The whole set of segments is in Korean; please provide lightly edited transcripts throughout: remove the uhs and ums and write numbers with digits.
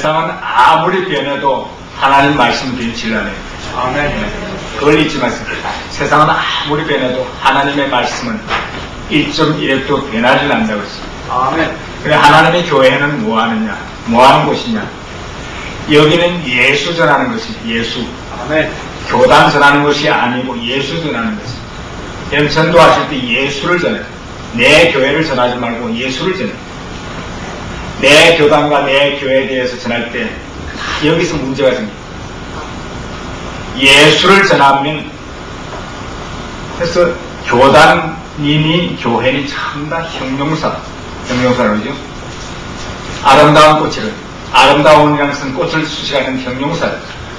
세상은 아무리 변해도 하나님 말씀은 변치 않아요. 아멘. 그걸 잊지 마세요. 세상은 아무리 변해도 하나님의 말씀은 1.1획도 변하지 않는다고 했어요. 아멘. 그래, 하나님의 교회는 뭐 하느냐? 뭐 하는 곳이냐? 여기는 예수 전하는 것이 예수. 아멘. 교단 전하는 것이 아니고 예수 전하는 것이. 여러분 전도하실 때 예수를 전해요. 내 교회를 전하지 말고 예수를 전해요. 내 교단과 내 교회에 대해서 전할 때 여기서 문제가 생깁니다. 예수를 전하면, 그래서 교단이니 교회니 참다 형용사라고 그러죠. 아름다운 꽃을, 아름다운이라는 것은 꽃을 수식하는 형용사예요.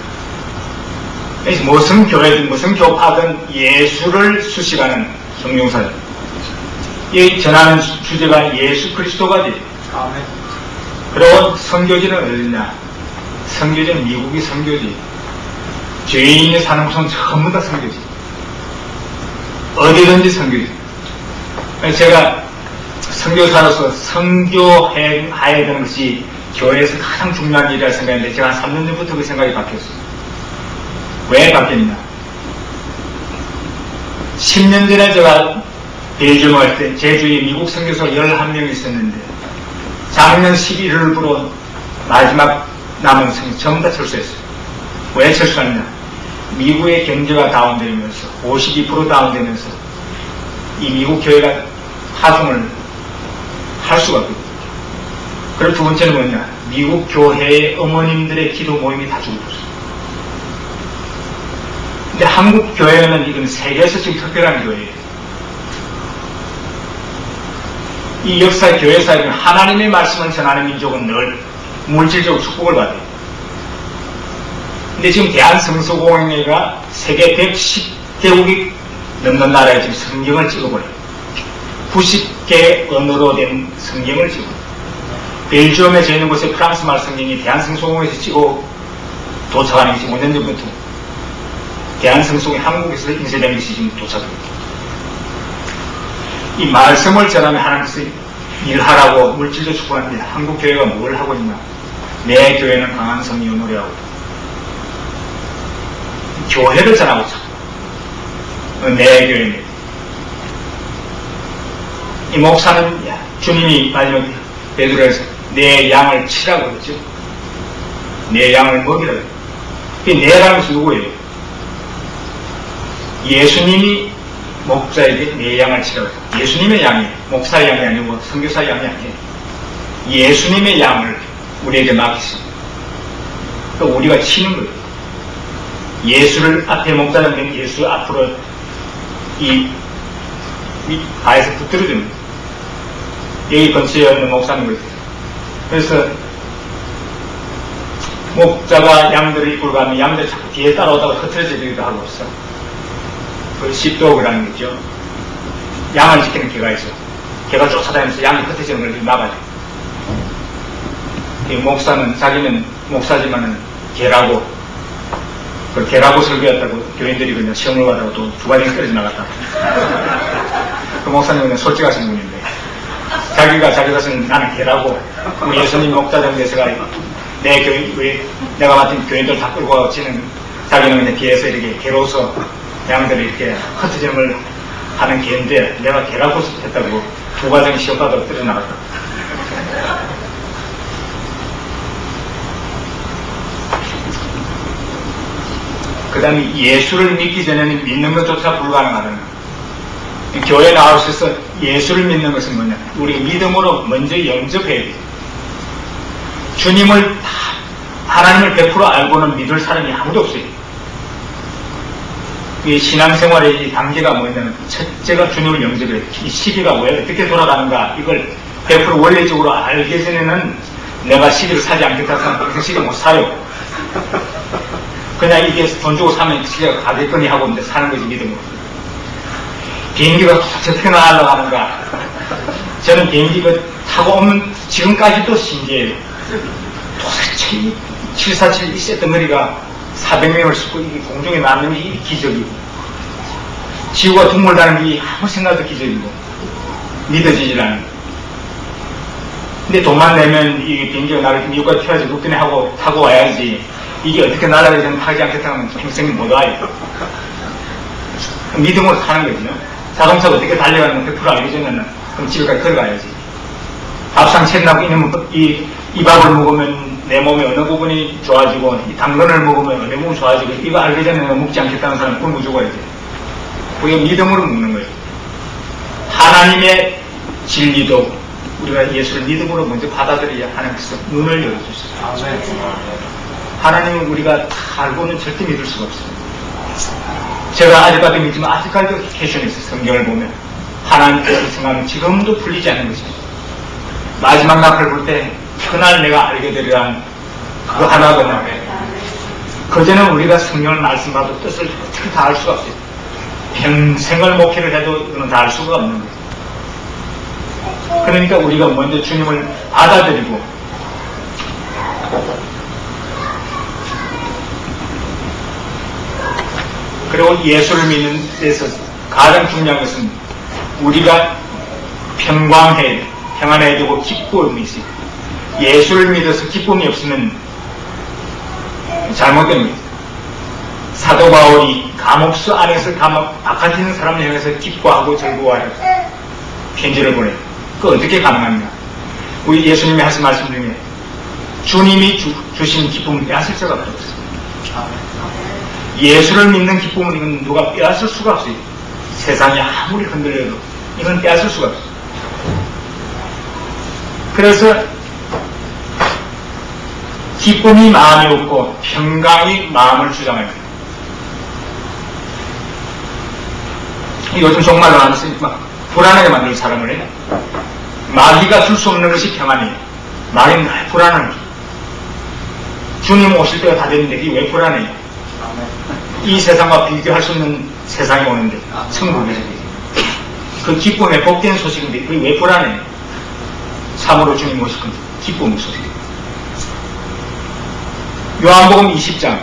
그래서 무슨 교회든 무슨 교파든 예수를 수식하는 형용사예요. 이 전하는 주제가 예수 그리스도가 돼요. 아멘. 그리고 선교지는 어디냐? 선교지는 미국이 선교지. 죄인이 사는 곳은 전부 다 선교지. 어디든지 선교지. 제가 선교사로서 선교해야 되는 것이 교회에서 가장 중요한 일이라 생각했는데 제가 한 3년 전부터 그 생각이 바뀌었어요. 왜 바뀌었냐? 10년 전에 제가 벨기에 갈 때 제 주위에 미국 선교사 11명이 있었는데 작년 11월부로 마지막 남은 선교 전부 다 철수했어요. 왜 철수했냐? 미국의 경제가 다운되면서 52% 다운되면서 이 미국 교회가 하중을 할 수가 없거든요. 그리고 두 번째는 뭐냐? 미국 교회의 어머님들의 기도 모임이 다 죽어버렸어요. 근데 한국 교회는 이건 세계에서 지금 특별한 교회예요. 이 역사 교회사에는 하나님의 말씀을 전하는 민족은 늘 물질적으로 축복을 받아요. 근데 지금 대한성서공회가 세계 110개국이 넘는 나라에 지금 성경을 찍어버려요. 90개 언어로 된 성경을 찍어요. 벨지움에 져 있는 곳에 프랑스 말 성경이 대한성서공회에서 찍어 도착하는 것이 5년 전부터 대한성서공회 한국에서 인쇄된 것이 지금 도착합니다. 이 말씀을 전하면 하나님께서 일하라고 물질적 축복하는데 한국 교회가 뭘 하고 있나? 내 교회는 강한 성이 노래하고 교회를 전하고 있죠. 내 교회는 이 목사는 주님이 마지막 베드로에서 내 양을 치라고 그랬죠. 내 양을 먹이라고. 그 내라는 것은 누구예요? 예수님이 목자에게 내 양을 치라고 해요. 예수님의 양이에요. 목사의 양이 아니고 선교사의 양이 아니에요. 예수님의 양을 우리에게 맡기십니다. 또 우리가 치는 거예요. 예수를 앞에 목자는 예수 앞으로 이 바에서 붙들어줍니다. 여기 근처에 있는 목사님 그랬어요. 그래서 목자가 양들을 이끌고 가면 양들이 자꾸 뒤에 따라오다가 흐트러지기도 하고 있어. 그 십도그라는 거죠. 양을 지키는 개가 있어. 개가 쫓아다니면서 양이 흩어지는 걸 막아줘. 이 목사는 자기는 목사지만은 개라고, 그 개라고 설교했다고 교인들이 그냥 시험을 받다가 또 두 가지 떨어져 나갔다. 그 목사님은 그냥 솔직하신 분인데, 자기가 자기 자신 나는 개라고, 예수님 목자장 돼서가 내 교인, 내가 맡은 교인들 다 끌고 가고 치는 자기는 그냥 뒤에서 이렇게 개로서 양들이 이렇게 흩어지는 걸 하는 개인데 내가 개라고 했다고 두 과정이 시험 받아서 떨어져 나갔다. 그 다음에 예수를 믿기 전에는 믿는 것조차 불가능하다는 거예요. 교회 나오셔서 예수를 믿는 것은 뭐냐? 우리 믿음으로 먼저 영접해야 돼요. 주님을 하나님을 100% 알고는 믿을 사람이 아무도 없어요. 이 신앙생활의 단계가 뭐냐면 첫째가 주님을 영접해야 돼요. 이 시기가 왜 어떻게 돌아가는가 이걸 100% 원리적으로 알기 전에는 내가 시기를 사지 않겠다 생각하면 그 시기 못 사요. 그냥 이게 돈 주고 사면 시기가 가겠거니 하고 이제 사는 거지 믿음으로. 비행기가 어떻게 날아가는가. 저는 비행기가 타고 오면 지금까지도 신기해요. 도대체 747 있었던 머리가 400명을 싣고 이게 공중에 나는 게 기적이고 지구가 둥글다는 게 아무 생각도 기적이고 믿어지질 않는. 근데 돈만 내면 이 비행기가 나를 미국까지 튀어서 룩드네 하고 타고 와야지. 이게 어떻게 날아가지 타지 않겠다고 하면 평생 못 와요. 믿음으로 타는 거죠. 자동차가 어떻게 달려가는 건 100% 알려주면은 그럼 집에까지 걸어가야지. 밥상 채나고 이 밥을 먹으면 내 몸의 어느 부분이 좋아지고 이 당근을 먹으면 어느 부분이 좋아지고 이거 알기 전에 먹지 않겠다는 사람은 굶어 죽어야지. 그게 믿음으로 먹는 거예요. 하나님의 진리도 우리가 예수를 믿음으로 먼저 받아들여야 하나님께서 눈을 열어주세요. 하나님은 우리가 다 알고는 절대 믿을 수가 없어요. 제가 아직까지 믿지만 아직까지도 캐션이 있어요. 성경을 보면 하나님께서 생각하면 지금도 풀리지 않는 것입니다. 마지막 낙을 볼 때 그날 내가 알게 되리라 그거 하나거든요. 그전에 우리가 성경을 말씀하고 뜻을 어떻게 다 알 수가 없어요. 평생을 목회를 해도 그건 다 알 수가 없는 거예요. 그러니까 우리가 먼저 주님을 받아들이고 그리고 예수를 믿는 데서 가장 중요한 것은 우리가 평안해야 되고 기쁨이 있어요. 예수를 믿어서 기쁨이 없으면 잘못된 거예요. 사도 바울이 감옥수 안에서 바깥에 있는 사람을 향해서 기뻐하고 즐거워하여 편지를 보내요. 그 어떻게 가능합니까? 우리 예수님이 하신 말씀 중에 주님이 주신 기쁨은 빼앗을 수가 없어요. 예수를 믿는 기쁨은 이건 누가 빼앗을 수가 없어요. 세상이 아무리 흔들려도 이건 빼앗을 수가 없어요. 그래서 기쁨이 마음이 없고 평강이 마음을 주장합니다. 요즘 정말로 안 쓰니까 불안하게 만들 사람을 해요. 마귀가 줄 수 없는 것이 평안이에요. 마귀는 불안한 거죠. 주님 오실 때가 다 됐는데 이게 왜 불안해요? 이 세상과 비교할 수 없는 세상이 오는데 천국에 그 기쁨의 복된 소식인데 그게 왜 불안해요? 참으로 주님 오실 건데 기쁨의 소식이에요. 요한복음 20장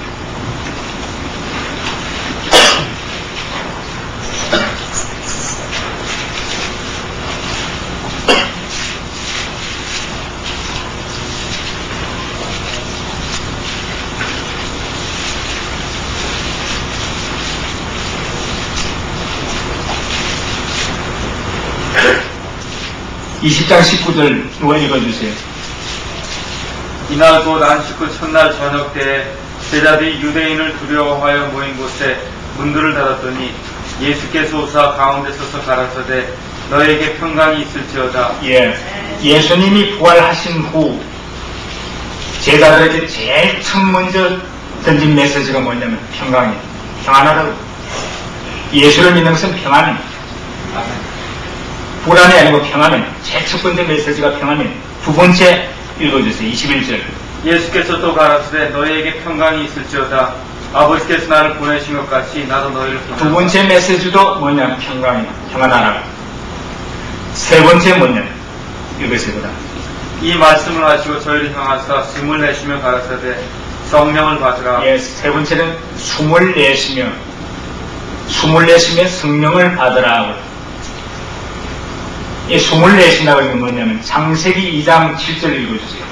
20장 19절 누가 읽어주세요. 이날 곧 안식 후 첫날 저녁 때에 제자들이 유대인을 두려워하여 모인 곳에 문들을 닫았더니 예수께서 오사 가운데 서서 가라사대 너에게 평강이 있을지어다. 예수님이 부활하신 후 제자들에게 제일 처음 먼저 던진 메시지가 뭐냐면 평강이에요. 평안하다고. 예수를 믿는 것은 평안이에요. 불안이 아니고 평안이에요. 제일 첫 번째 메시지가 평안이에요. 두 번째 읽어주세요. 21절. 예수께서 또 가라사대 너희에게 평강이 있을지어다. 아버지께서 나를 보내신 것 같이 나도 너희를 보낸다. 두 번째 메시지도 뭐냐? 평강이에요. 평안하라. 세 번째 뭐냐? 읽으세요. 이 말씀을 하시고 저희를 향하사 숨을 내쉬며 가라사대 성령을 받으라. 세 번째는 숨을 내쉬며 성령을 받으라. 이 숨을 내쉰다고 하는 건 뭐냐면 창세기 2장 7절 읽어주세요.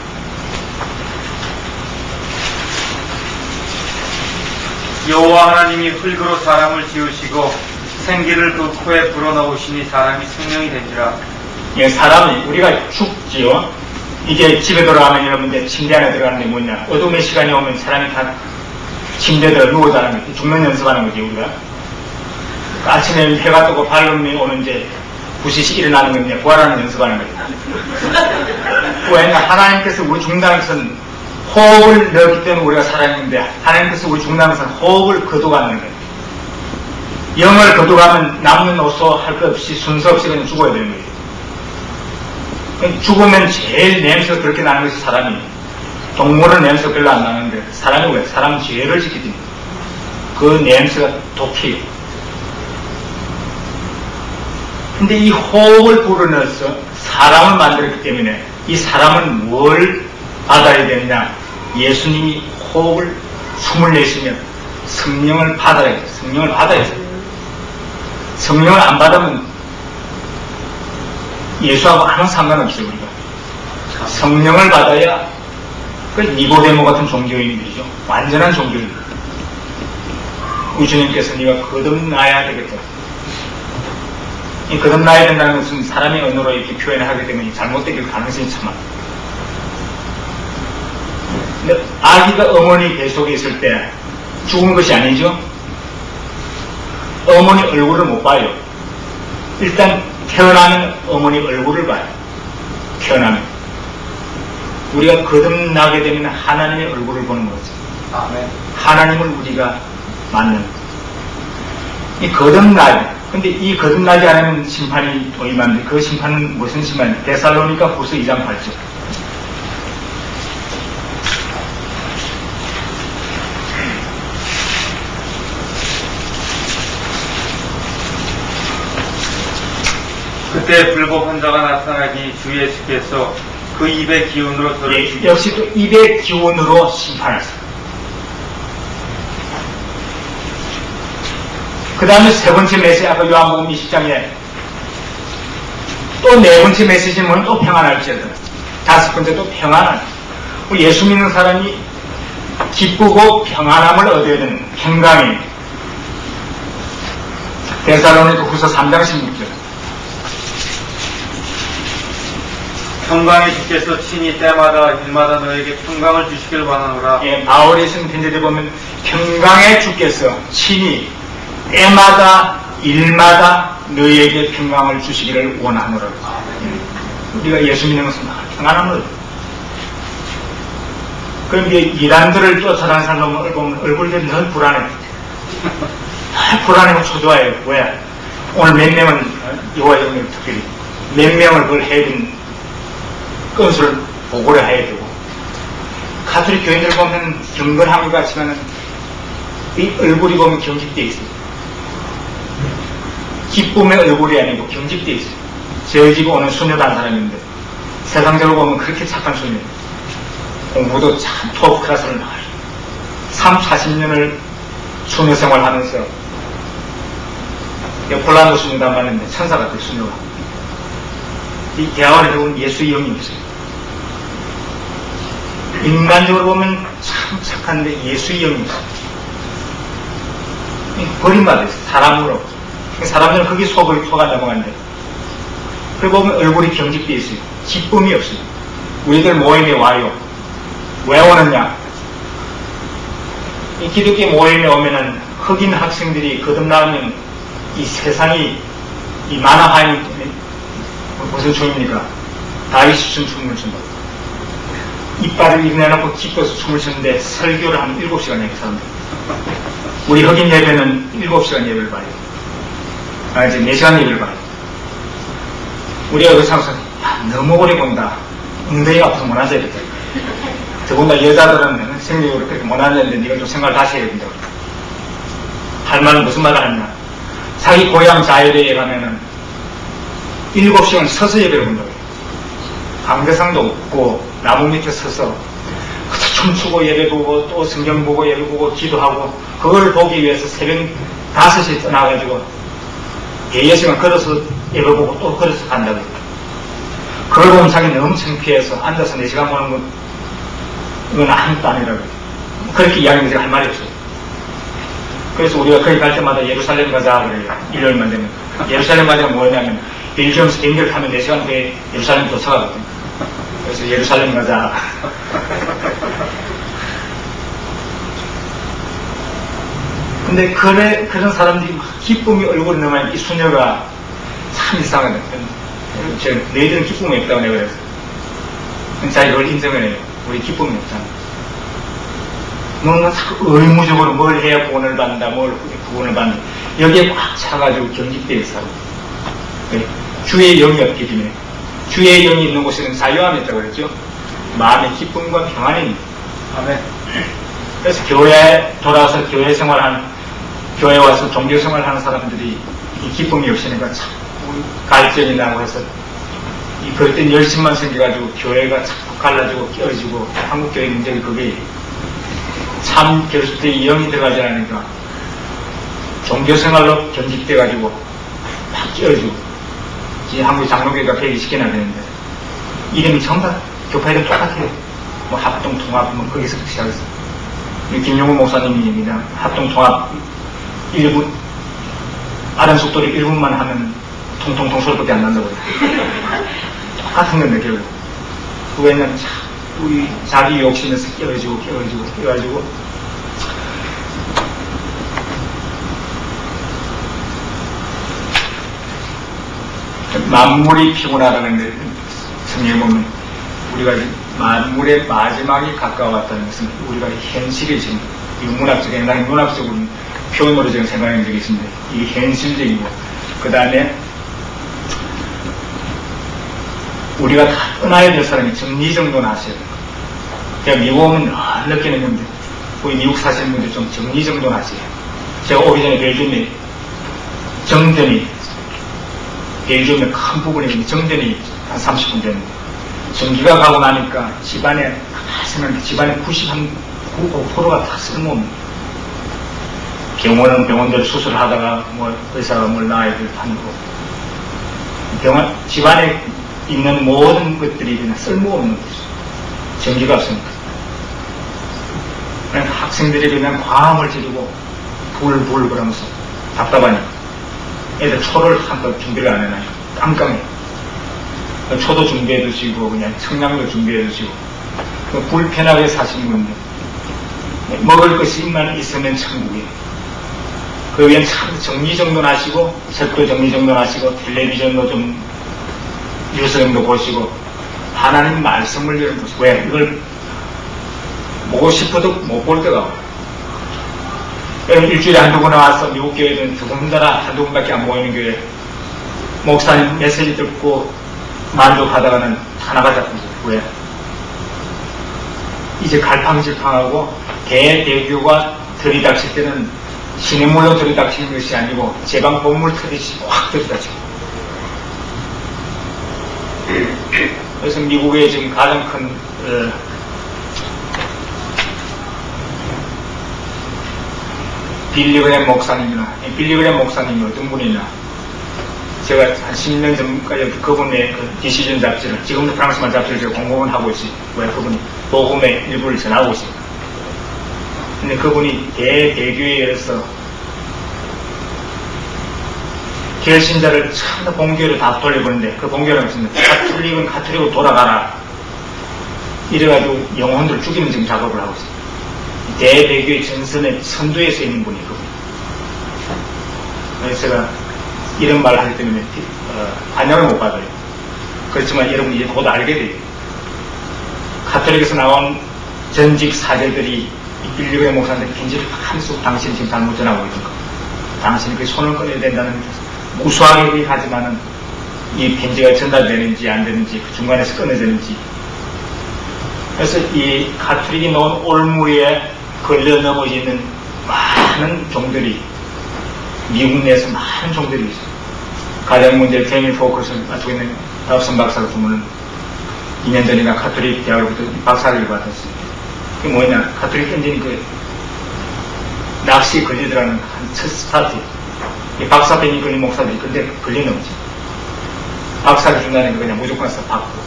여호와 하나님이 흙으로 사람을 지으시고 생기를 그 코에 불어넣으시니 사람이 생명이 된지라. 사람이 우리가 죽지요. 이게 집에 들어가면 여러분들 침대 안에 들어가는데 뭐냐? 어둠의 시간이 오면 사람이 다 침대에 들어 누워 자는 거지. 죽는 연습하는 거지 우리가. 아침에 해가 뜨고 밝음이 오는데 부시시 일어나는 건데 부활하는 연습하는 거예요. 왜냐? 하나님께서 우리 죽는다는 것은 호흡을 넣었기 때문에 우리가 살아있는데 하나님께서 우리 죽는다는 것은 호흡을 거둬가는 거예요. 영을 거둬가면 남는 오소 할 것 없이 순서 없이 그냥 죽어야 되는 거예요. 죽으면 제일 냄새가 그렇게 나는 것이 사람이에요. 동물은 냄새가 별로 안 나는데 사람이 왜? 사람은 죄를 지키기 때문에 그 냄새가 독해요. 근데 이 호흡을 불어넣어서 사람을 만들었기 때문에 이 사람은 뭘 받아야 되느냐? 예수님이 호흡을 숨을 내쉬며 성령을 받아야 돼요. 성령을 받아야 돼요. 성령을 안 받으면 예수하고 아무 상관없어요. 우리가 성령을 받아야 그 니고데모 같은 종교인들이죠. 완전한 종교인. 우리 주님께서 네가 거듭나야 되겠다. 이 거듭나야 된다는 것은 사람의 언어로 이렇게 표현을 하게 되면 잘못되길 가능성이 참 많아요. 근데 아기가 어머니 뱃속에 있을 때 죽은 것이 아니죠. 어머니 얼굴을 못 봐요. 일단 태어나면 어머니 얼굴을 봐요. 태어나면. 우리가 거듭나게 되면 하나님의 얼굴을 보는 거죠. 아멘. 하나님을 우리가 만나는 거죠. 이 거듭나야. 근데 이 거듭나지 않으면 심판이 더 임한데 그 심판은 무슨 심판이에요? 데살로니가 후서 2장 8절. 그때 불법 환자가 나타나기 주 예수께서 그 입의 기운으로 저를 죽이시고 역시 또 입의 기운으로 심판하셨어요. 그 다음에 세 번째 메시지, 아까 요한복음 20장에 또 네 번째 메시지는 또 평안할지어다. 다섯 번째 또 평안할. 우리 예수 믿는 사람이 기쁘고 평안함을 얻어야 되는 평강이 데살로니가 후서 3장 16절. 평강의 주께서 친히 때마다 일마다 너에게 평강을 주시기를 원하노라. 예, 바울이 쓴 편지를 보면 평강의 주께서 친히 때마다 일마다 너에게 평강을 주시기를 원하노라. 우리가 예수 믿는 것은 평안함을. 그럼 이제 이단들을 쫓아다니는 사람을 보면 얼굴들이 늘 불안해. 불안해고 초조해요. 왜? 오늘 몇 명은 여호와 영역 특별히 몇 명을 그걸 해야 되는 건수를 보고를 해야 되고, 가톨릭 교인들 보면 경건한 것 같지만은 이 얼굴이 보면 경직되어 있어요. 기쁨의 얼굴이 아니고 경직되어 있어요. 저희 집에 오는 수녀단 사람인데 세상적으로 보면 그렇게 착한 수녀예요. 공부도 참 토프 클래스를 나와요. 40년을 수녀 생활하면서 폴란드 수녀단 봤는데 천사 같아요. 수녀가. 이 대화를 해보면 예수의 영이 있어요. 인간적으로 보면 참 착한데 예수의 영이 있어요. 버림받아요. 사람으로. 사람들은 거기 속아 넘어간대. 그리고 보면 얼굴이 경직되어 있어요. 기쁨이 없어요. 우리들 모임에 와요. 왜 오느냐? 이 기독교 모임에 오면은 흑인 학생들이 거듭나면 이 세상이 이 만화화인 무슨 춤입니까? 다윗이 춘 춤을 춘다. 이빨을 일내놓고 기뻐서 춤을 추는데 설교를 한 7시간 해요, 사람들. 우리 흑인 예배는 7시간 예배를 봐요. 이제 4시간 예배를 봐요. 우리가 여기서 항상, 너무 오래 본다. 엉덩이가 아파서 못 앉아야겠다. 더군다나 여자들은 생리적으로 그렇게 못 앉았는데 네가 좀 생각을 다시 해야 된다고. 할 말은 무슨 말을 하냐. 자기 고향 자유대에 가면은 7시간 서서 예배를 본다고. 강대상도 없고 나무 밑에 서서 춤추고 예배 보고 또 성경 보고 예배 보고 기도하고, 그걸 보기 위해서 새벽 5시에 떠나가지고 대여 시간 걸어서 예배 보고 또 걸어서 간다고. 그걸 보면 자기는 너무 창피해서 앉아서 4시간 보는 건 이건 아무것도 아니라고. 그렇게 이야기하면 제가 할 말이 없어요. 그래서 우리가 거기 갈 때마다 예루살렘 가자 그래요. 일요일만 되면. 예루살렘 가자면 뭐냐면 벨지엄에서 비행기를 타면 4시간 후에 예루살렘 도착하거든요. 그래서 예루살렘 가자. 근데 그런 사람들이 막 기쁨이 얼굴에 넘어가는 이 수녀가 참 이상하네. 너희들은 기쁨이 없다고 내가 그랬어. 자기 그걸 인정을 해요. 우리 기쁨이 없잖아. 너는 자꾸 의무적으로 뭘 해야 구원을 받는다, 뭘 구원을 받는다. 여기에 꽉 차가지고 경직되어 있어요. 주의 영이 없기 때문에. 주의 영이 있는 곳에는 자유함이 있다고 그랬죠. 마음의 기쁨과 평안이 있는. 아멘. 그래서 교회에 돌아와서 교회 생활하는, 교회 와서 종교 생활하는 사람들이 이 기쁨이 없으니까 참 갈증이 나고 해서 그럴 땐 열심만 생겨가지고 교회가 자꾸 갈라지고 깨어지고, 한국교회 문제가 그게 참 교수들이 영이 들어가지 않으니까 종교생활로 견직돼가지고 막 깨어지고. 이제 한국 장로교회가 120개나 되는데 이름이 전부 교파들은 똑같아요. 뭐 합동 통합 뭐 거기서부터 시작했어. 김용훈 목사님이 그냥 합동 통합 1분 빠른 속도로 1분만 하면 통통통 소리밖에 안 난다고 해요. 똑같은 건데 결국 그 외에는 우리 자기 욕심에서 끼어가지고 만물이 피곤하다는 데 성경에 보면 우리가 만물의 마지막이 가까웠다는 것은 우리가 현실이 지금 문학적인 난 문학적으로 표현으로 지금 생각한 적이 있습니다. 이게 현실적이고 그 다음에 우리가 다 떠나야 될 사람이 정리정돈을 하셔야 돼요. 제가 미국 오면 늘 느끼는 건데 우리 미국 사시는 분들 좀 정리정돈을 하세요. 제가 오기 전에 벨기움에 정전이 벨기움의 큰 부분이 정전이 한 30분 됐는데 전기가 가고 나니까 집안에 95%가 다 쓸모없는 병원들 수술을 하다가 뭐 의사가 뭘 낳아야 될 판이고 집안에 있는 모든 것들이 그냥 쓸모없는 거죠. 전기가 없으니까. 그냥 학생들이 그냥 과음을 지르고 불 그러면서 답답하니까 애들 초를 한껏 준비를 안 해놔요. 깜깜해. 초도 준비해 두시고 그냥 청량도 준비해 두시고 불편하게 사시는 분들 먹을 것이만 있으면 천국이에요. 그 위엔 참 정리정돈하시고 책도 정리정돈하시고 텔레비전도 좀 뉴스 정도 보시고 하나님 말씀을 열어보시고 왜 이걸 보고 싶어도 못 볼 때가 와요. 일주일에 한두 번 와서 미국 교회는 더군다나 한두 번밖에 안 모이는 교회 목사님 메시지 듣고 만족하다가는 하나가 잡히죠. 왜? 이제 갈팡질팡하고 대교가 들이닥칠 때는 시냇물로 들이닥치는 것이 아니고 제방 본물 터듯이 확 들이닥치고 그래서 미국의 지금 가장 큰 빌리그램 목사님이 어떤 분이냐 제가 한 10년 전까지 그분의 디시전 잡지를 지금도 프랑스만 잡지를 제가 공부만 하고 있어요. 왜 그분이 복음의 일부를 전하고 있어요. 근데 그분이 대교회에서 결신자를 처음 본교회를 다 돌려보는데 그 본교회는 없습니다. 카톨릭은 카톨릭으로 돌아가라 이래가지고 영혼들을 죽이는 지금 작업을 하고 있어요. 대교회 전선의 선두에 서 있는 분이 그분. 그래서 제가 이런 말을 하기 때문에 반영을 못 받아요. 그렇지만 여러분이 이제 곧 알게 돼요. 카톨릭에서 나온 전직 사제들이 빌리그의 목사님들이 편지를 하면서 당신이 지금 잘못 전하고 있는 거. 당신이 그 손을 꺼내야 된다는 무수하게 얘기하지만은 이 편지가 전달되는지 안 되는지 그 중간에서 끊어지는지. 그래서 이 카톨릭이 놓은 올무에 걸려 넘어지는 많은 종들이 미국 내에서 많은 종들이 있어요. 가장 문제 페밀 포커스를 맡고 있는 다우슨 박사가 보면은 2년 전인가 카톨릭 대학으로부터 박사를 받았어요. 그게 뭐냐, 카톨릭 현지인 그 낚시에 걸리더라는 한 첫 스타트. 이 박사 페밀 걸린 목사들이 근데 걸리는 거지. 박사를 준다는 거 그냥 무조건 해서 받고.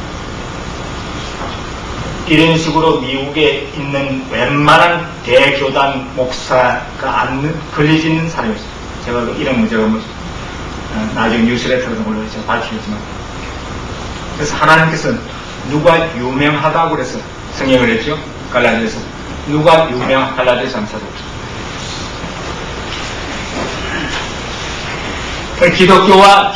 이런 식으로 미국에 있는 웬만한 대교단 목사가 안 걸리지 있는 사람이었어요. 제가 이런 문제가 뭐, 나중에 뉴스레터에서 물론 제가 밝히겠지만. 그래서 하나님께서 누가 유명하다고 그래서 성경을 했죠. 갈라디아서. 누가 갈라디아서 3차도. 기독교와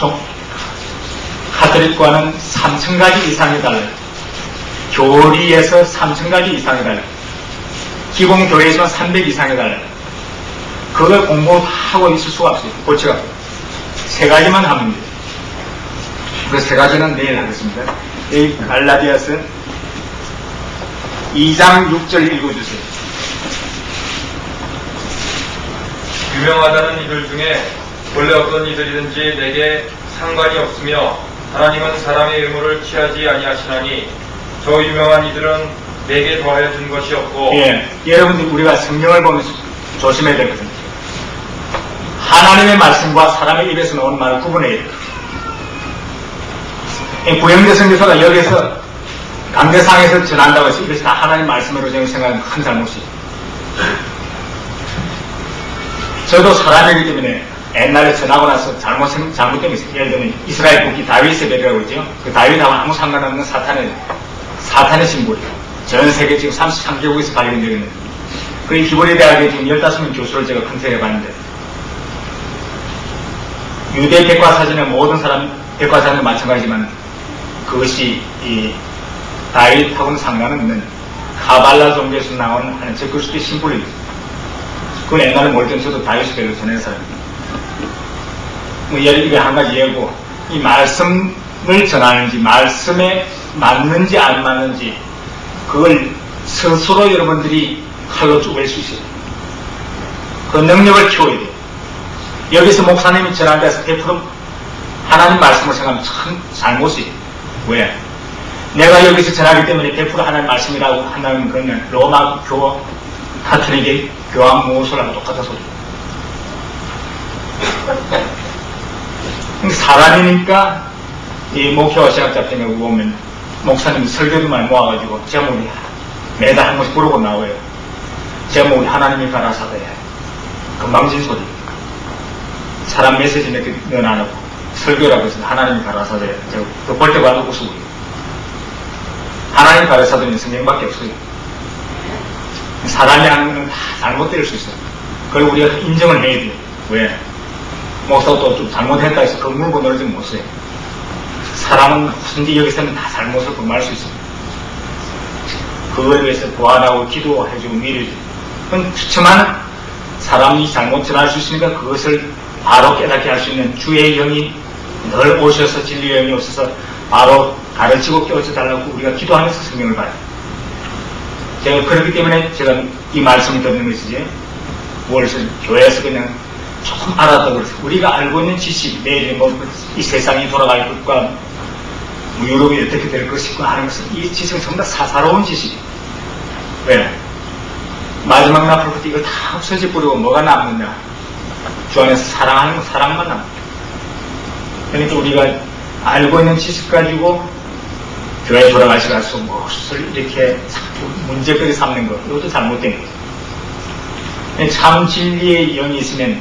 카톨릭과는 3,000가지 이상이 달라요. 교리에서 3,000가지 이상이 달라요. 기본 교회에서는 300 이상이 달라요. 그걸 공부하고 있을 수가 없어요. 고치가 3가지만 하면 돼요. 그 3가지는 내일 하겠습니다. 이 갈라디아서 2장 6절 읽어주세요. 유명하다는 이들 중에 원래 어떤 이들이든지 내게 상관이 없으며 하나님은 사람의 의무를 취하지 아니하시나니 저 유명한 이들은 내게 더하여 준 것이 없고. 예, 여러분들 우리가 성경을 보면서 조심해야 되거든요. 하나님의 말씀과 사람의 입에서 나오는 말을 구분해야 돼요. 구영재 선교사가 여기서 강대상에서 전한다고 해서 이것이 다 하나님 말씀으로 저는 생각하는 큰 잘못이에요. 저도 사람이기 때문에 옛날에 전하고 나서 잘못된 있어요. 예를 들면 이스라엘 국기 다윗의 배라고 그러죠. 그 다윗하고 아무 상관없는 사탄의 심볼이에요. 전 세계 지금 33개국에서 발견되고 있는. 그 히브리 대학에 지금 15명 교수를 제가 컨택해 봤는데, 유대 백과사전의 모든 백과사전은 마찬가지지만, 그것이 이 다윗하고는 상관없는 카발라 종교에서 나온 하는 저 그리스도의 심볼이 있어요. 그건 옛날에 모르던 저도 다윗의 배로 전한 사람입니다. 예를 들어 한 가지 예고, 이 말씀을 전하는지, 말씀에 맞는지 안 맞는지, 그걸 스스로 여러분들이 칼로 쪼갤 수 있어요. 그 능력을 키워야 돼요. 여기서 목사님이 전한 데서 100% 하나님 말씀을 생각하면 참 잘못이에요. 왜? 내가 여기서 전하기 때문에 100% 하나님 말씀이라고 한다면 그러면 로마 교 카톨릭의 교황 모호설하고 똑같은 소리예요. 사람이니까 이 목회와 신학자 같은 경우 보면 목사님이 설교도 많이 모아가지고 제목이 매달 한 번씩 부르고 나와요. 제목이 하나님이 가라사대. 금방진 소리. 사람 메시지 몇 개 넣어 안 하고 설교라고 해서 하나님이 가라사대. 그 볼 때마다 웃고 하나님 가라사대는 성경밖에 없어요. 사람이 하는 건 다 잘못될 수 있어요. 그걸 우리가 인정을 해야 돼요. 왜? 목사도 좀 잘못했다 해서 그 물고 놀지 못해요. 사람은 무슨지 여기서는 다 잘못을 범할 수 있습니다. 그거에 대해서 보완하고 기도해주고 미리해주고. 그건 추첨하는 사람이 잘못 전할 수 있으니까 그것을 바로 깨닫게 할 수 있는 주의 영이 늘 오셔서 진리의 영이 오셔서 바로 가르치고 깨워줘달라고 우리가 기도하면서 성경을 봐요. 제가 그렇기 때문에 제가 이 말씀을 듣는 것이지, 무엇을 교회에서 그냥 조금 알았다고 그래서 우리가 알고 있는 지식, 내일 이 세상이 돌아갈 것과 유럽이 어떻게 될 것이고 하는 것은 이 지식은 전부 다 사사로운 지식이에요. 왜? 마지막 나팔부터 이거 다 없어져 버리고 뭐가 남느냐? 주 안에서 사랑하는 건 사랑만 남는. 그러니까 우리가 알고 있는 지식 가지고 교회에 돌아가시면서 무엇을 이렇게 자꾸 문제거리 삼는 것, 이것도 잘못된 거예요. 참 진리의 영이 있으면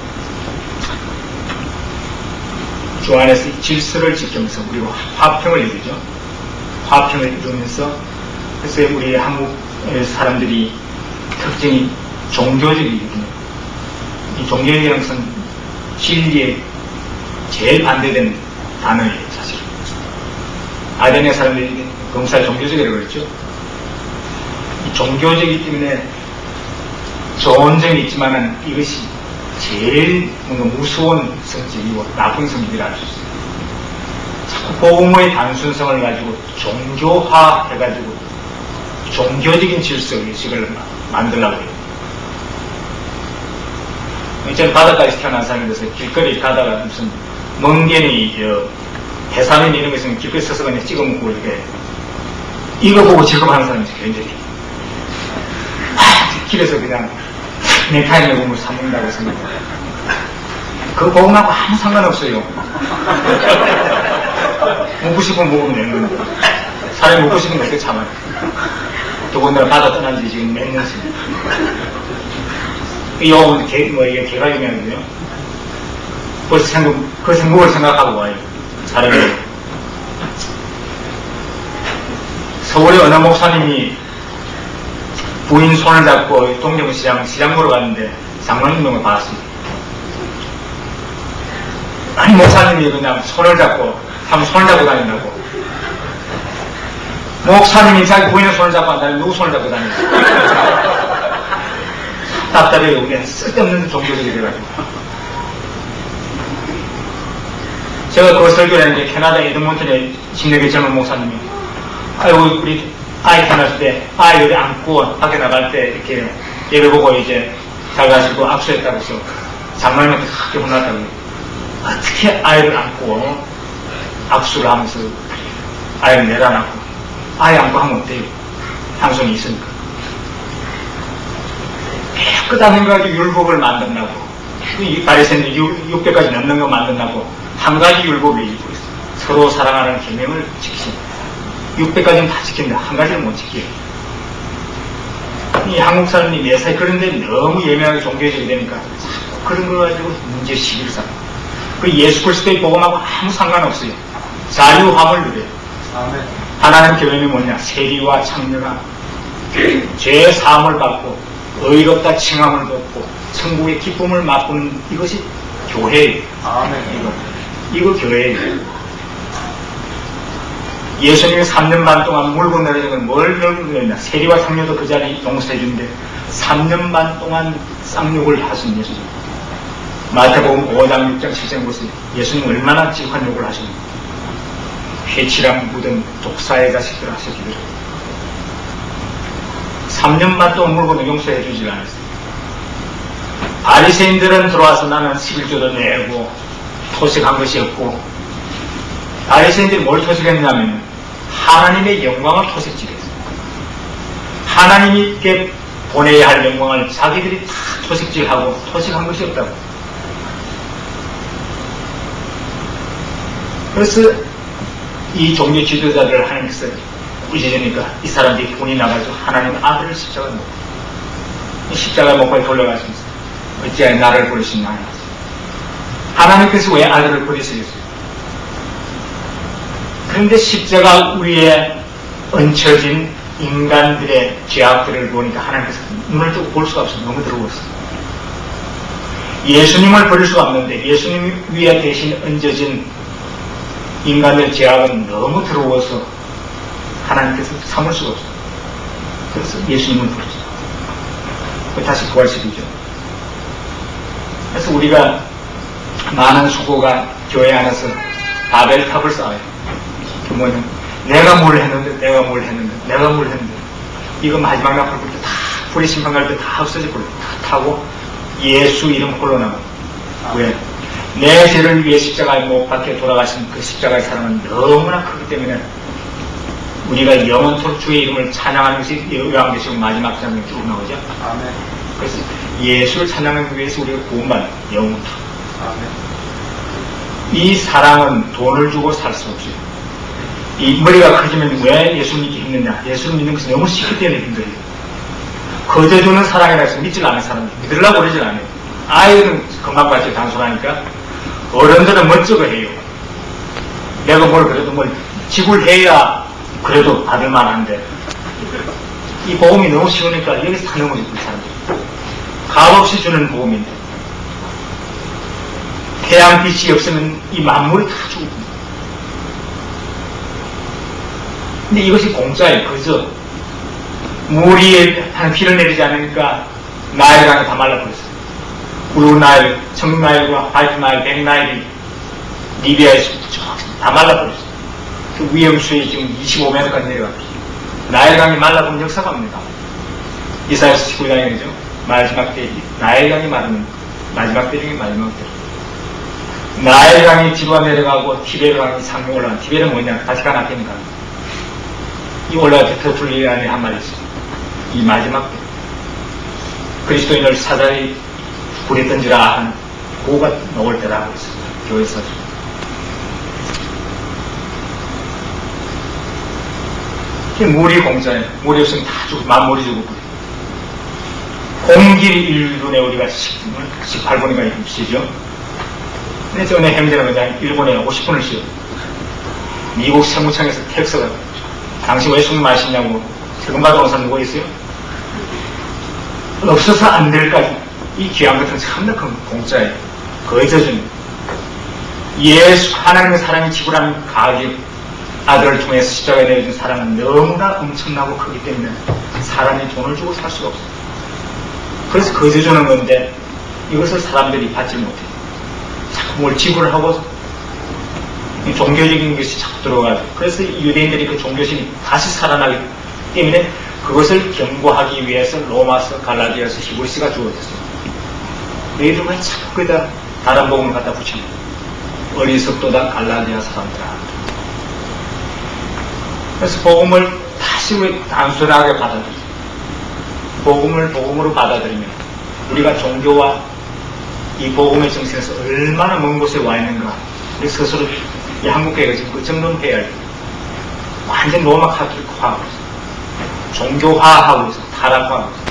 주 안에서 질서를 지키면서 우리가 화평을 이루죠. 화평을 이루면서, 그래서 우리 한국 사람들이 특징이 종교적이거든요. 이 종교적이라는 것은 진리에 제일 반대되는 단어예요, 사실. 아덴의 사람들이 검사를 종교적이라고 그랬죠. 이 종교적이기 때문에 좋은 점이 있지만은 이것이 제일 뭔가 무서운 성질이고 나쁜 성질이라 할 수 있어요. 자꾸 복음의 단순성을 가지고 종교화 해가지고 종교적인 질서 의식을 만들려고 해요. 저는 바닷가에서 태어난 사람이라서 길거리 가다가 무슨 멍게니, 해삼이니 이런 거 있으면 길거리 서서 그냥 찍어 먹고 이렇게 이거 보고 즐거워하는 사람이 굉장히 길에서 그냥 넥타이에 몸을 사먹는다고 생각해요. 그거 복음하고 아무 상관없어요. 먹고 싶으면 먹으면 되는 거예요. 사람이 먹고 싶은 거 어떻게 참아요. 더군다나 바다 떠난 지 지금 몇 년입니다. 이게 개가 유명한데요. 벌써 그 생목을 생각하고 와요. 사람이. 서울의 어느 목사님이 부인 손을 잡고 동대문시장 보러 갔는데 장로님을 봤습니다. 아니 목사님이 그냥 손을 잡고 다닌다고. 목사님이 자기 부인의 손을 잡고 한다면 누구 손을 잡고 다니냐. 답답해요. 그냥 쓸데없는 종교적이 돼가지고. 제가 그 설교를 했는데 캐나다 에드몬턴에 신내계 젊은 목사님이 아이고 우리 아이 태어났을 때 아이를 안고 밖에 나갈 때 이렇게 예배 보고 이제 잘 가시고 악수했다고 해서 장로님한테 크게 혼났다고. 어떻게 아이를 안고 악수를 하면서 아이를 내려놨고 아이 안고 하면 어때요? 향성이 있으니까. 깨끗한 거 가지고 율법을 만든다고. 이 바리새인들 600가지 넘는 거 만든다고. 한 가지 율법이 있고 있어요. 서로 사랑하는 계명을 지키십니다. 600가지는 다 지킨다. 한 가지를 못 지켜요. 이 한국 사람이 매사에 그런데 너무 예민하게 종교적이 되니까 그런 거 가지고 문제 시비를 쌓아요. 그 예수 그리스도의 복음하고 아무 상관없어요. 자유함을 누려요. 아멘. 하나님 교회는 뭐냐? 세리와 창녀가 죄 사함을 받고 의롭다 칭함을 받고 천국의 기쁨을 맛보는 이것이 교회예요. 아멘. 이거 교회예요. 예수님이 3년 반 동안 물고 내려진 건 뭘 늘렸냐? 세리와 창녀도 그 자리에 용서해 주는데 3년 반 동안 쌍욕을 하신 예수님. 마태복음 5장, 6장, 7장 보세요. 예수님 얼마나 지독한 욕을 하셨는지. 회치랑 묻은 독사의 자식들 하셨기를. 3년 반 동안 물고도 용서해 주질 않았어요. 바리새인들은 들어와서 나는 11조도 내고 토식한 것이 없고, 바리새인들이 뭘 토식했냐면 하나님의 영광을 토식질했어요. 하나님께 보내야 할 영광을 자기들이 다 토식질하고 토식한 것이 없다고. 그래서 이 종교 지도자들을 하나님께서 꾸짖으니까 이 사람들이 분이 나가지고 하나님 아들을 십자가에 못 박고, 십자가에 못 박고 돌려가시면서 어찌하여 나를 버리시나. 하나님께서 왜 아들을 버리시겠어요? 그런데 십자가 위에 얹혀진 인간들의 죄악들을 보니까 하나님께서 눈을 뜨고 볼 수가 없어요. 너무 더러웠어요. 예수님을 버릴 수가 없는데 예수님 위에 대신 얹어진 인간의 죄악은 너무 더러워서 하나님께서 참을 수가 없어요. 그래서 예수님을 부르죠. 다시 부활시키죠. 그래서 우리가 많은 수고가 교회 안에서 바벨탑을 쌓아요. 그 뭐냐, 내가 뭘 했는데 이거 마지막 날 불 때 다 불이 심판 갈 때 다 없어질 거예요. 다 타고 예수 이름 홀로 나가요. 왜? 내 죄를 위해 십자가에 못 박혀 돌아가신 그 십자가의 사랑은 너무나 크기 때문에 우리가 영원토록 주의 이름을 찬양하는 것이 요한계시록 마지막 장면에 쭉 나오죠. 아멘. 그래서 예수를 찬양하기 위해서 우리가 구원받는 영원토록. 아멘. 이 사랑은 돈을 주고 살 수 없어요. 이 머리가 커지면 왜 예수 믿기 힘드냐? 예수를 믿는 것은 너무 쉽기 때문에 힘들어요. 거저주는 사랑이라 해서 믿질 않는 사람들, 믿으려고 그러질 않아요. 아이들은 금방같이 단순하니까 어른들은 멋쩍어 해요. 내가 뭘 그래도 뭘 지불해야 그래도 받을 만한데 이 보험이 너무 쉬우니까 여기서 다 넘어지고 사람들. 값없이 주는 보험인데 태양빛이 없으면 이 만물이 다 죽고. 근데 이것이 공짜예요. 그죠? 물이 한 비를 내리지 않으니까 나일강이 다 말라버렸어요. 블루 나일, 청록 나일과 화이트 나일, 백 나일이 리비아에서 다 말라버렸어요. 그 위험수위 지금 25m까지 내려갔어요. 나일강이 말라버린 역사가 없습니다. 이사야서 19장이죠. 마지막 때이 나일강이 마르는 마지막 때 중에 마지막 때. 나일강이 뒤로 내려가고 티베르강이 상에 올라간. 티베르는 뭐냐? 바티칸 앞에니까. 이 올라갈 때 터툴리안에 한 말이 있어요. 이 마지막 때 그리스도인을 사자리 불에 던지라 하는 고가 나올 때라고 했어요. 교회에서. 물이 공짜예요. 물이 없으면 다 죽고 만물이 죽고. 공길 1분에 우리가 18분인가 쉬죠. 근데 전에 행제는 그냥 일본에 50분을 쉬어요. 미국 세무청에서 텍스가 당신 왜 술 마시냐고 세금 받아온 사람 누구 있어요? 없어서 안 될까지. 이 귀한 것은 참나 큰 공짜예요. 거저주는 예수 하나님의 사랑이 지불한 가격 아들을 통해서 십자가에 내려준 사랑은 너무나 엄청나고 크기 때문에 사람이 돈을 주고 살 수가 없어요. 그래서 거저주는 건데 이것을 사람들이 받지 못해요. 자꾸 뭘 지불을 하고 종교적인 것이 자꾸 들어가죠. 그래서 유대인들이 그 종교심이 다시 살아나기 때문에 그것을 경고하기 위해서 로마서, 갈라디아서, 히브리서가 주어졌어요. 너희들 왜 자꾸 거기다 다른 복음을 갖다 붙이냐? 어리석도다 갈라디아 사람들아. 그래서 복음을 다시 왜 단순하게 받아들이죠? 복음을 복음으로 받아들이면 우리가 종교와 이 복음의 정신에서 얼마나 먼 곳에 와 있는가 우리 스스로 이 한국교회가 지금 그 정도는 해야 할 거예요. 완전 로마 카톨릭화하고 있어. 종교화하고 있어. 타락화하고 있어.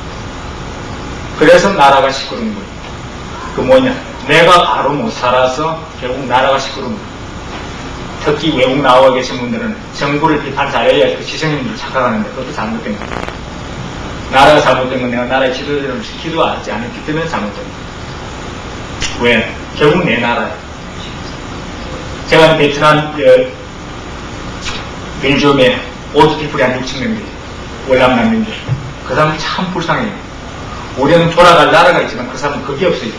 그래서 나라가 시끄러운 거예요. 그 뭐냐? 내가 바로 못 살아서 결국 나라가 시끄러운 거예요. 특히 외국 나와 계신 분들은 정부를 비판 잘해야 그 시선님들 착각하는데 그것도 잘못된 거예요. 나라가 잘못된 건 내가 나라의 지도자를 기도하지 않았기 때문에 잘못된 거예요. 왜? 결국 내 나라예요. 제가 베트남, 벨지움에 오드피플이 한 6,000명 돼요. 월남남민들. 그 사람은 참 불쌍해요. 우리는 돌아갈 나라가 있지만 그 사람은 그게 없어요.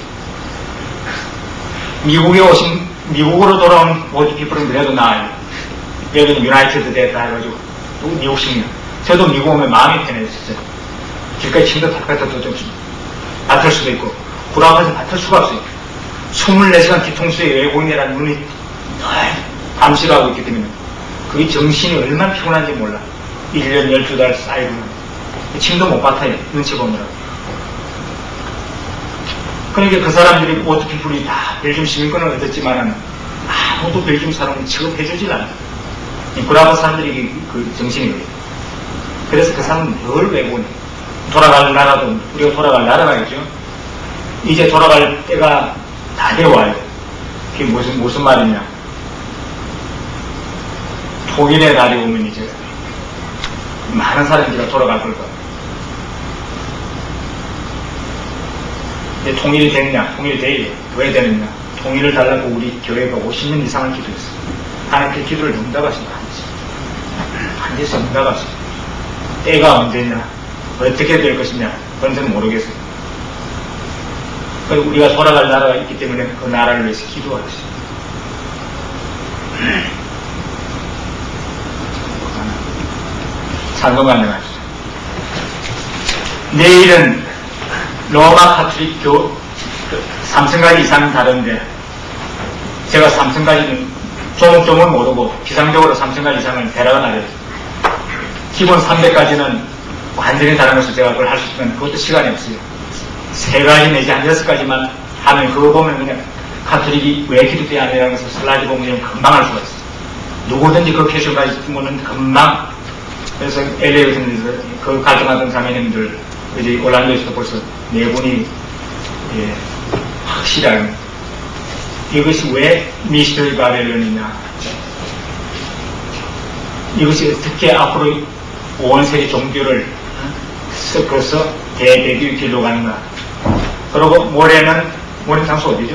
미국으로 돌아온 오드피플은 그래도 나아요. 여기는 유나이티드 됐다 해가지고 미국식이요. 저도 미국 오면 마음이 편해요, 진짜. 길가에 침도 탁탁 좀 맡을 수도 있고, 구라가서 맡을 수가 없어요. 24시간 뒤통수에 외국인이라는 눈이 감시를 있기 때문에 그게 정신이 얼마나 피곤한지 몰라. 1년 12달 쌓이고 침도 못 맡아요. 눈치 보느라고. 그러니까 그 사람들이 오드피플이 다 벨gium 시민권을 얻었지만은 아무도 벨gium 사람은 취급해주질 않아요. 구라바 사람들이 그 정신이에요. 그래서 그 사람은 늘 외국인. 돌아갈 나라도 우리가 돌아갈 나라가 있죠. 이제 돌아갈 때가 다 되어와요. 그게 무슨 말이냐. 통일의 날이 오면 이제 많은 사람들이 돌아갈 걸 거예요. 이제 통일이 되느냐? 통일이 돼요. 왜 되느냐? 통일을 달라고 우리 교회가 50년 이상을 기도했어요. 하나님께 기도를 응답하신다. 한지에서 응답하신다. 때가 언제냐? 어떻게 될 것이냐? 그건 저는 모르겠어요. 우리가 돌아갈 나라가 있기 때문에 그 나라를 위해서 기도하겠습니다. 잠깐만 하시죠. 내일은 로마 카톨릭 3층까지 이상 다른데 제가 3층까지는 조목조목 모르고 비상적으로 3층까지 이상은 대라가 나려요. 기본 300까지는 완전히 다른 것을 제가 그걸 할 수 있으면 그것도 시간이 없어요. 3가지 내지 한 6가지만 하면 그거 보면 그냥 카톨릭이 왜 기독교가 아니라는 것을 슬라이드 보면 금방 알 수가 있어요. 누구든지 그 퀘션까지 보면 금방. 그래서 LA 같은 데서 그 갈등하던 자매님들 이제 올란도에서도 벌써 4분이 확실한 이것이 왜 미스터리 바벨론이냐, 이것이 어떻게 앞으로 5세기 종교를 섞어서 대대교의 길로 가는가. 그리고 모레는 장소 어디죠?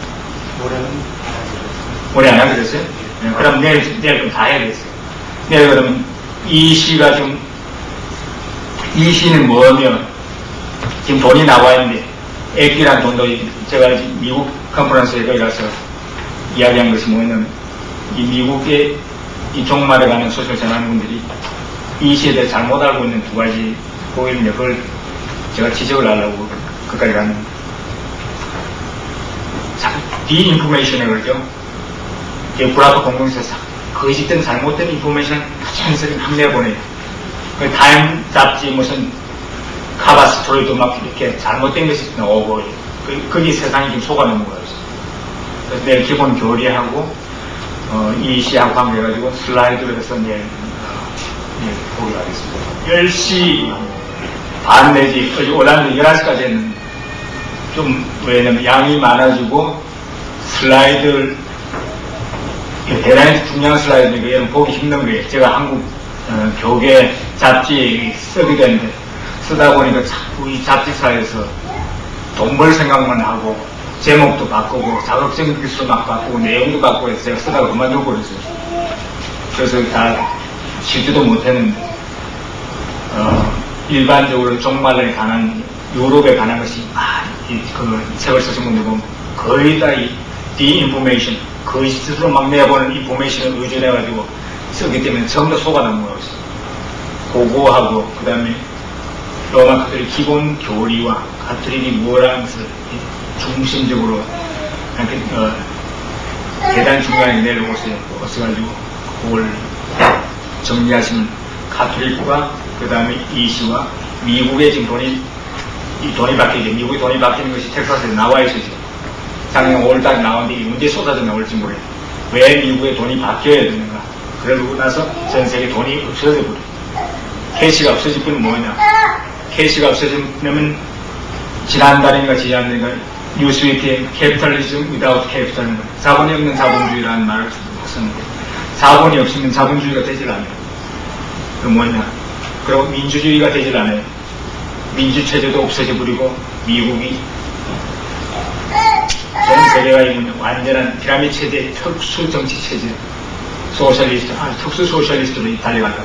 모레 안 하게 됐어요? 네, 그럼 내일 그럼 다 해야 되겠어요. 내일 그러면 이 시가 좀, 이 시는 뭐냐면 지금 돈이 나와 있는데 액기란 돈도 제가 미국 컨퍼런스에 거기 가서 이야기한 것이 뭐냐면 이 미국의 이 종말에 가는 소식을 전하는 분들이 이 시에 대해 잘못 알고 있는 2가지 보이는데 그걸 제가 지적을 하려고 그까지 갔는데 디인포메이션에 그러죠. 구라파 공공에서 거짓된 잘못된 인포메이션 자연스럽게 막 내보내요. 타임 잡지 무슨 카바 스토리도 막 이렇게 잘못된 것이 나오고 거기 세상이 좀 속아놓는 거예요. 그래서 내일 기본 교리하고 이 시하고 관계해가지고 슬라이드를 해서 내일 보기로 하겠습니다. 10시 반 내지 올라오는데 11시까지 했는데 좀 왜냐면 양이 많아지고 슬라이드를 대단히 중요한 슬라이드니까 여러분 보기 힘든 거예요. 제가 한국 교계 잡지 쓰게 되는데 쓰다 보니까 자꾸 이 잡지사에서 돈 벌 생각만 하고 제목도 바꾸고 자극적인 기술 막 바꾸고 내용도 바꾸고 해서 제가 쓰다가 그만두고 그랬어요. 그래서 다 실지도 못했는데 일반적으로 종말에 관한 유럽에 관한 것이 그 책을 쓰신 분들 보면 거의 다 이 디인포메이션 거짓으로 막 내보는 인포메이션을 의존해가지고 쓰기 때문에 전부 다 속아놓은 거예요. 그거하고 그 다음에 로마 카톨릭 기본 교리와 카톨릭이 뭐라는 것을 중심적으로 대단히 중요하게 내려오셔가지고 그걸 정리하시면 카톨릭과 그 다음에 이시와 미국의 지금 돈이 바뀌죠. 미국의 돈이 바뀌는 것이 텍사스에 나와 있어요. 작년 5월달에 나왔는데 언제 쏟아져 나올지 모르겠어요. 왜 미국의 돈이 바뀌어야 되는가. 그러고 나서 전 세계 돈이 없어져 버려. 캐시가 없어질 뿐은 뭐냐? 캐시가 없어지면 지난달인가 지난달인가 뉴스위크에 캐피탈리즘 without capital은 자본이 없는 자본주의라는 말을 썼는데 자본이 없으면 자본주의가 되질 않아요. 그 뭐냐? 그리고 민주주의가 되질 않아요. 민주체제도 없어져 버리고 미국이 전 세계가 있는 완전한 피라미드 체제의 특수 정치 체제, 소셜리스트, 특수 소셜리스트로 달려간다.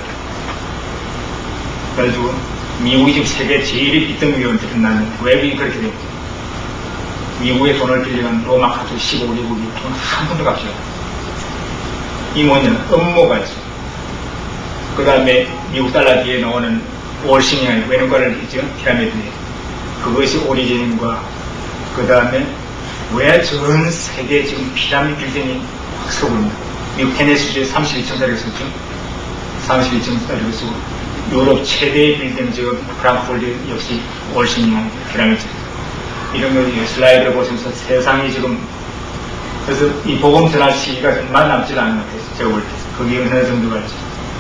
그래가지고 미국이 지금 세계 제일 빚덩이로 드러나는 왜 그렇게 되고 미국의 돈을 빌려간 로마 카톨릭 15개국이 돈 한 푼도 값이 없어요. 이 뭐냐? 음모가 있어요. 그 다음에 미국 달러 뒤에 나오는 월싱이 외눈가를 있죠? 피라미드에. 그것이 오리진과 그 다음에 왜 전 세계 지금 피라미드 빌딩이 확 서고 있냐? 미국 테네시주에 32층짜리가 썼죠? 32층짜리가 쓰고 유럽 최대의 빌딩 지금 프랑크푸르트 역시 월싱이 피라미드. 이런 거 슬라이드를 보시면서 세상이 지금 그래서 이 복음 전할 시기가 얼마 남지 않은 것 같아요. 제가 볼 때. 그게 어느 정도가 있죠.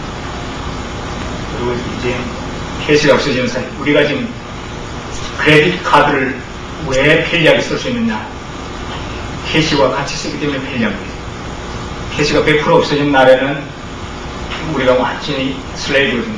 그리고 이제 캐시가 없어지는 사이 우리가 지금 크레딧 카드를 왜 편리하게 쓸 수 있느냐? 캐시와 같이 쓰기 때문에 편리한 거예요. 캐시가 100% 없어진 날에는 우리가 완전히 슬레이브거든요.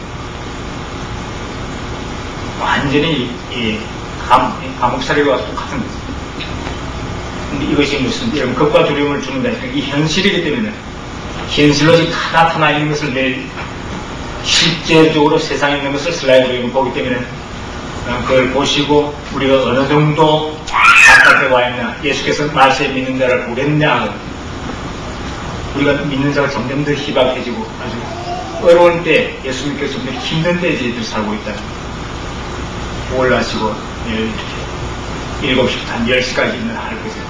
완전히 감옥살이와 똑같은 거죠. 근데 이것이 무슨 여러분 겁과 두려움을 주는다. 이 현실이기 때문에 현실로 지금 다 나타나 있는 것을 내일 실제적으로 세상에 있는 것을 슬라이드로 보기 때문에 그걸 보시고 우리가 어느 정도 바깥에 와 있냐, 예수께서 말세에 믿는 자를 보겠냐, 우리가 믿는 자가 점점 더 희박해지고 아주 어려운 때 예수 믿기 좀 힘든 때에 저희들이 살고 있다. 올라시고 이렇게 7시부터 한 10시까지 있는 할 거죠.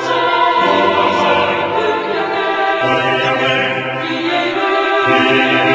Yeah.